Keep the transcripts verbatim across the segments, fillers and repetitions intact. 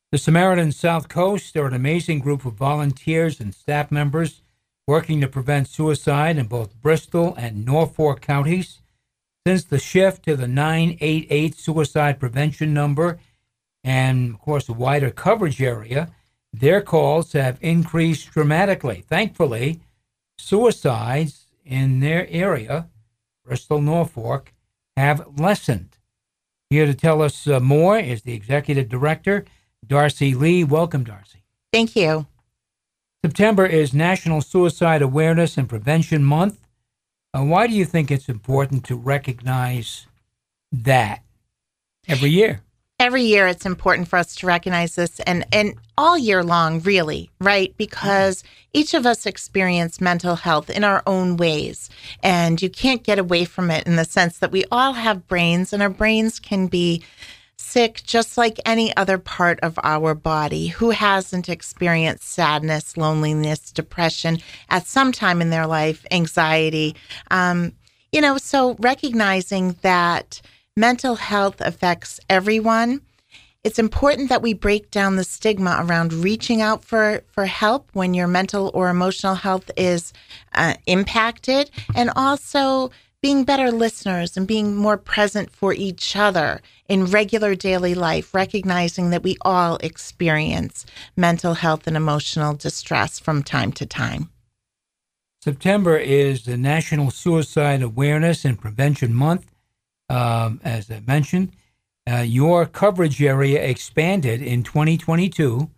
The Samaritan South Coast are an amazing group of volunteers and staff members working to prevent suicide in both Bristol and Norfolk counties. Since the shift to the nine eight eight suicide prevention number and, of course, a wider coverage area, their calls have increased dramatically. Thankfully, suicides in their area, Bristol, Norfolk, have lessened. Here to tell us uh, more is the Executive Director, Darcy Lee. Welcome, Darcy. Thank you. September is National Suicide Awareness and Prevention Month. Uh, why do you think it's important to recognize that every year? Every year it's important for us to recognize this, and, and all year long, really, right? Because each of us experience mental health in our own ways, and you can't get away from it in the sense that we all have brains, and our brains can be sick just like any other part of our body. Who hasn't experienced sadness, loneliness, depression at some time in their life, anxiety? Um, you know, so recognizing that mental health affects everyone. It's important that we break down the stigma around reaching out for, for help when your mental or emotional health is uh, impacted, and also being better listeners and being more present for each other in regular daily life, recognizing that we all experience mental health and emotional distress from time to time. September is the National Suicide Awareness and Prevention Month. Um, as I mentioned, uh, your coverage area expanded in twenty twenty-two,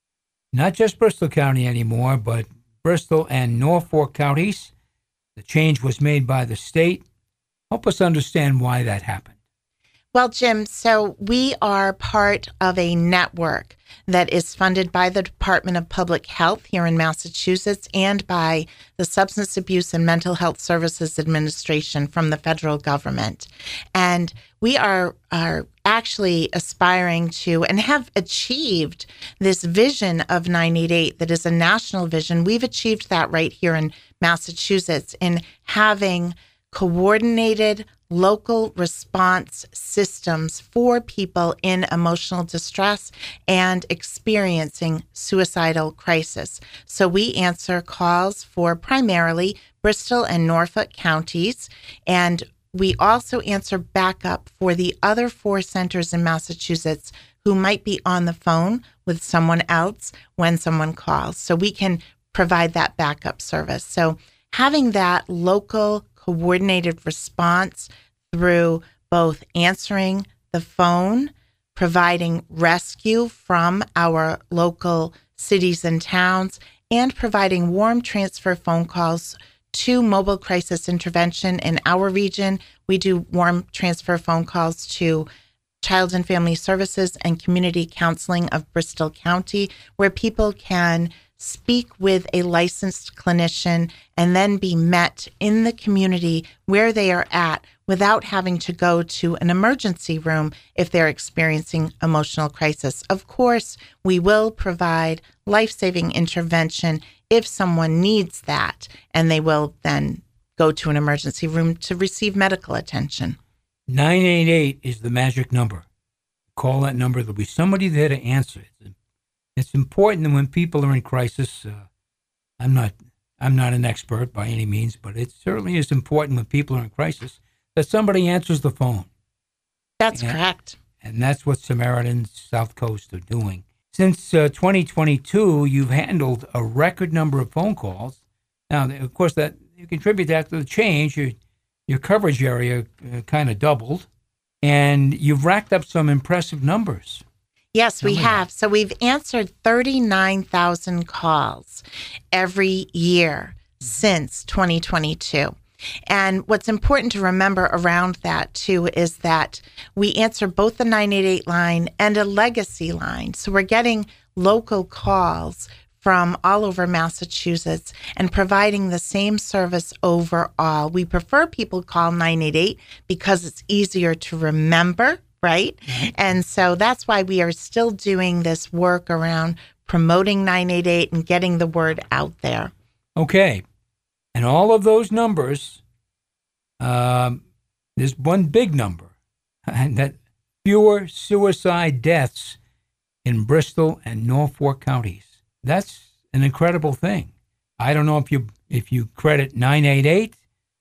not just Bristol County anymore, but Bristol and Norfolk counties. The change was made by the state. Help us understand why that happened. Well, Jim, so we are part of a network that is funded by the Department of Public Health here in Massachusetts and by the Substance Abuse and Mental Health Services Administration from the federal government. And we are, are actually aspiring to and have achieved this vision of nine eight eight that is a national vision. We've achieved that right here in Massachusetts in having coordinated local response systems for people in emotional distress and experiencing suicidal crisis. So we answer calls for primarily Bristol and Norfolk counties, and we also answer backup for the other four centers in Massachusetts who might be on the phone with someone else when someone calls. So we can provide that backup service. So having that local coordinated response through both answering the phone, providing rescue from our local cities and towns, and providing warm transfer phone calls to mobile crisis intervention in our region. We do warm transfer phone calls to Child and Family Services and Community Counseling of Bristol County, where people can speak with a licensed clinician and then be met in the community where they are at without having to go to an emergency room if they're experiencing emotional crisis. Of course, we will provide life-saving intervention if someone needs that, and they will then go to an emergency room to receive medical attention. nine eight eight is the magic number. Call that number. There'll be somebody there to answer it. It's important that when people are in crisis, uh, I'm not I'm not an expert by any means, but it certainly is important when people are in crisis that somebody answers the phone. That's and, correct. And that's what Samaritans South Coast are doing. Since uh, twenty twenty-two, you've handled a record number of phone calls. Now, of course, that you contribute that to the change. Your, your coverage area uh, kind of doubled, and you've racked up some impressive numbers. Yes, we have. So we've answered thirty-nine thousand calls every year since twenty twenty-two. And what's important to remember around that, too, is that we answer both the nine eight eight line and a legacy line. So we're getting local calls from all over Massachusetts and providing the same service overall. We prefer people call nine eight eight because it's easier to remember, right? Mm-hmm. And so that's why we are still doing this work around promoting nine eight eight and getting the word out there. Okay. And all of those numbers, um, there's one big number, and that fewer suicide deaths in Bristol and Norfolk counties. That's an incredible thing. I don't know if you if you credit nine eight eight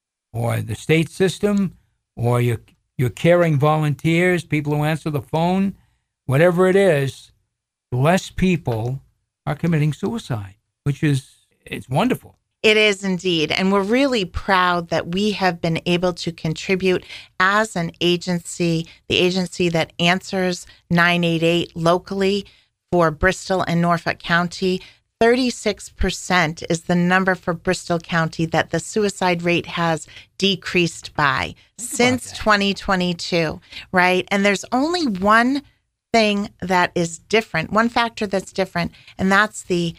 or the state system or your your caring volunteers, people who answer the phone, whatever it is, less people are committing suicide, which is, it's wonderful. It is indeed. And we're really proud that we have been able to contribute as an agency, the agency that answers nine eight eight locally for Bristol and Norfolk County. thirty-six percent is the number for Bristol County that the suicide rate has decreased by Think since twenty twenty-two, right? And there's only one thing that is different, one factor that's different, and that's the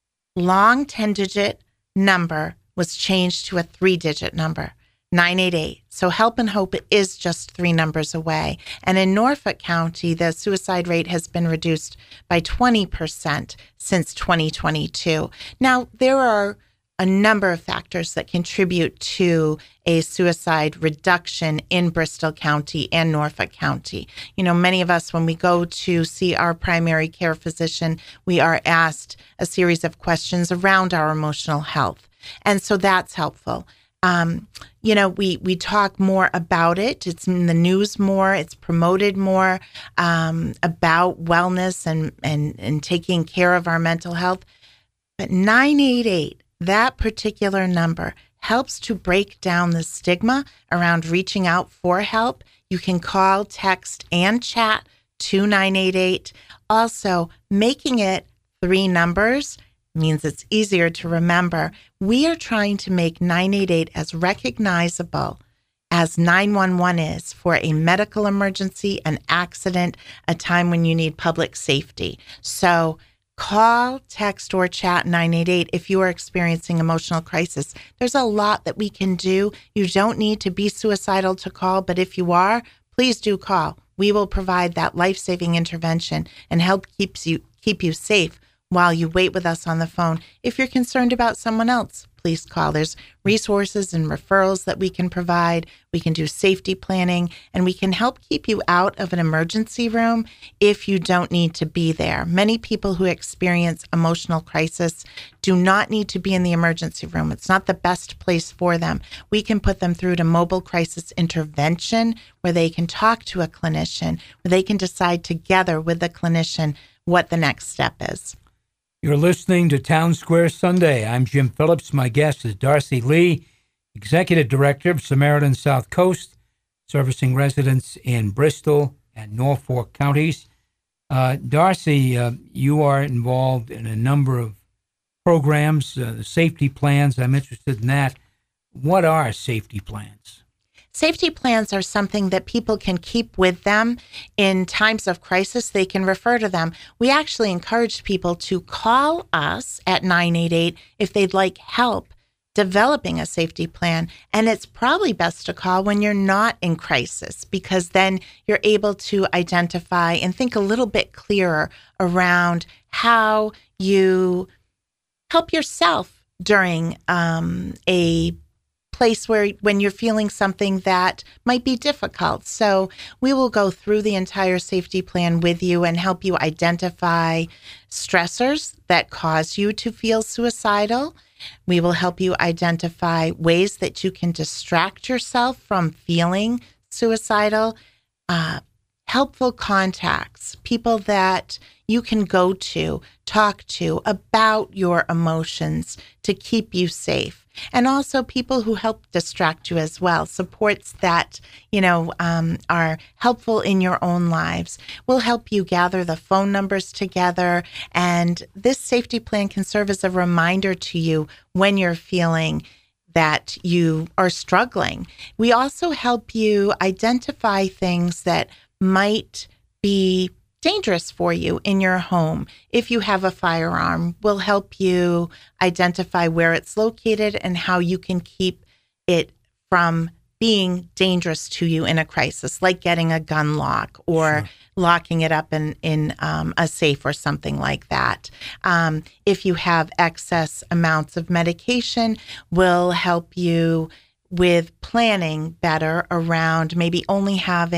long ten-digit number was changed to a three-digit number, nine eight eight. So Help and Hope is just three numbers away. And in Norfolk County, the suicide rate has been reduced by twenty percent since twenty twenty-two. Now, there are a number of factors that contribute to a suicide reduction in Bristol County and Norfolk County. You know, many of us, when we go to see our primary care physician, we are asked a series of questions around our emotional health. And so that's helpful. Um, you know, we, we talk more about it. It's in the news more. It's promoted more um, about wellness and, and, and taking care of our mental health. But nine eight eight, that particular number, helps to break down the stigma around reaching out for help. You can call, text, and chat to nine eight eight. Also, making it three numbers means it's easier to remember. We are trying to make nine eight eight as recognizable as nine one one is for a medical emergency, an accident, a time when you need public safety. So call, text, or chat nine eight eight if you are experiencing emotional crisis. There's a lot that we can do. You don't need to be suicidal to call, but if you are, please do call. We will provide that life-saving intervention and help keeps you keep you safe while you wait with us on the phone. If you're concerned about someone else, please call. There's resources and referrals that we can provide. We can do safety planning, and we can help keep you out of an emergency room if you don't need to be there. Many people who experience emotional crisis do not need to be in the emergency room. It's not the best place for them. We can put them through to mobile crisis intervention, where they can talk to a clinician, where they can decide together with the clinician what the next step is. You're listening to Town Square Sunday. I'm Jim Phillips. My guest is Darcy Lee, Executive Director of Samaritan South Coast, servicing residents in Bristol and Norfolk counties. Uh, Darcy, uh, you are involved in a number of programs, uh, the safety plans. I'm interested in that. What are safety plans? Safety plans are something that people can keep with them in times of crisis. They can refer to them. We actually encourage people to call us at nine eight eight if they'd like help developing a safety plan. And it's probably best to call when you're not in crisis, because then you're able to identify and think a little bit clearer around how you help yourself during um, a place where when you're feeling something that might be difficult. So we will go through the entire safety plan with you and help you identify stressors that cause you to feel suicidal. We will help you identify ways that you can distract yourself from feeling suicidal. Uh, helpful contacts, people that you can go to, talk to about your emotions to keep you safe. And also people who help distract you as well, supports that, you know, um, are helpful in your own lives. We'll help you gather the phone numbers together. And this safety plan can serve as a reminder to you when you're feeling that you are struggling. We also help you identify things that might be dangerous for you in your home. If you have a firearm, we'll help you identify where it's located and how you can keep it from being dangerous to you in a crisis, like getting a gun lock or sure. locking it up in, in um, a safe or something like that. Um, if you have excess amounts of medication, we'll help you with planning better around maybe only having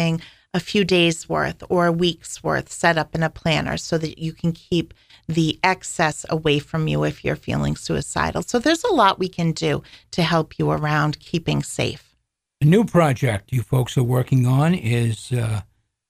a few days worth or a week's worth set up in a planner so that you can keep the excess away from you if you're feeling suicidal. So there's a lot we can do to help you around keeping safe. A new project you folks are working on is uh,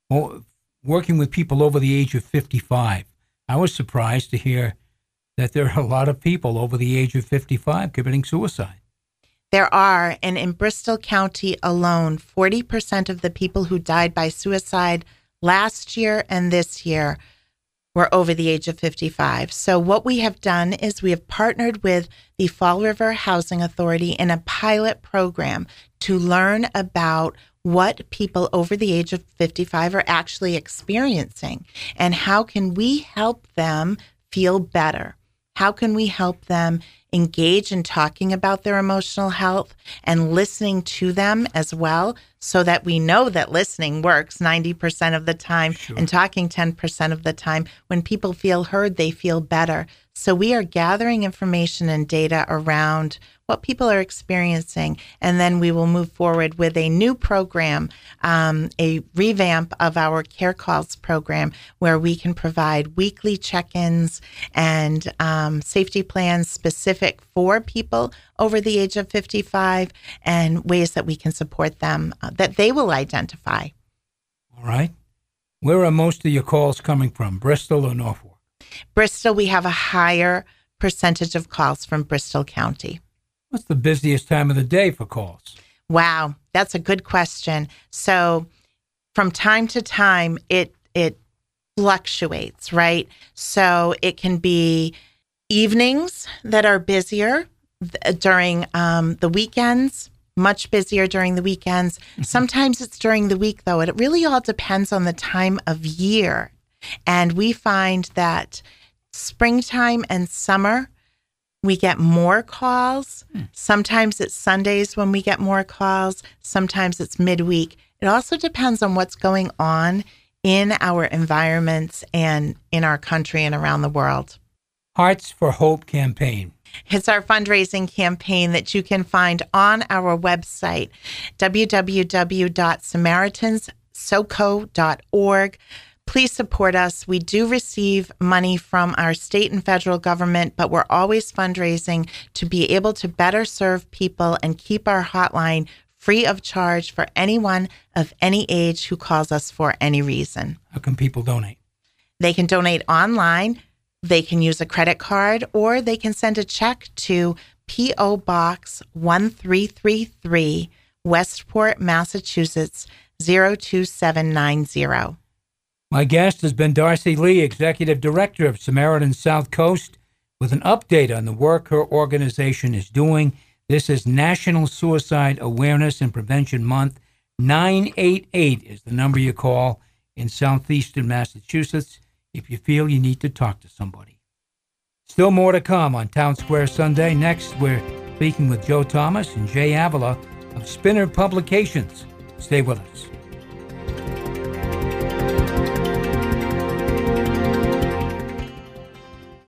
working with people over the age of fifty-five. I was surprised to hear that there are a lot of people over the age of fifty-five committing suicide. There are, and in Bristol County alone, forty percent of the people who died by suicide last year and this year were over the age of fifty-five. So what we have done is we have partnered with the Fall River Housing Authority in a pilot program to learn about what people over the age of fifty-five are actually experiencing and how can we help them feel better. How can we help them engage in talking about their emotional health and listening to them as well, so that we know that listening works ninety percent of the time Sure. and talking ten percent of the time. When people feel heard, they feel better. So we are gathering information and data around what people are experiencing, and then we will move forward with a new program, um, a revamp of our Care Calls program, where we can provide weekly check-ins and um, safety plans specific for people over the age of fifty-five, and ways that we can support them uh, that they will identify. All right. Where are most of your calls coming from, Bristol or Norfolk? Bristol, we have a higher percentage of calls from Bristol County. What's the busiest time of the day for calls? Wow, that's a good question. So from time to time, it it fluctuates, right? So it can be evenings that are busier th- during um, the weekends, much busier during the weekends. Sometimes it's during the week, though. It really all depends on the time of year. And we find that springtime and summer, we get more calls. Hmm. Sometimes it's Sundays when we get more calls. Sometimes it's midweek. It also depends on what's going on in our environments and in our country and around the world. Hearts for Hope campaign. It's our fundraising campaign that you can find on our website, w w w dot samaritans soco dot org. Please support us. We do receive money from our state and federal government, but we're always fundraising to be able to better serve people and keep our hotline free of charge for anyone of any age who calls us for any reason. How can people donate? They can donate online, they can use a credit card, or they can send a check to P O Box one three three three, Westport, Massachusetts, zero two seven nine zero. My guest has been Darcy Lee, Executive Director of Samaritan South Coast, with an update on the work her organization is doing. This is National Suicide Awareness and Prevention Month. nine eight eight is the number you call in southeastern Massachusetts if you feel you need to talk to somebody. Still more to come on Town Square Sunday. Next, we're speaking with Joe Thomas and Jay Avila of Spinner Publications. Stay with us.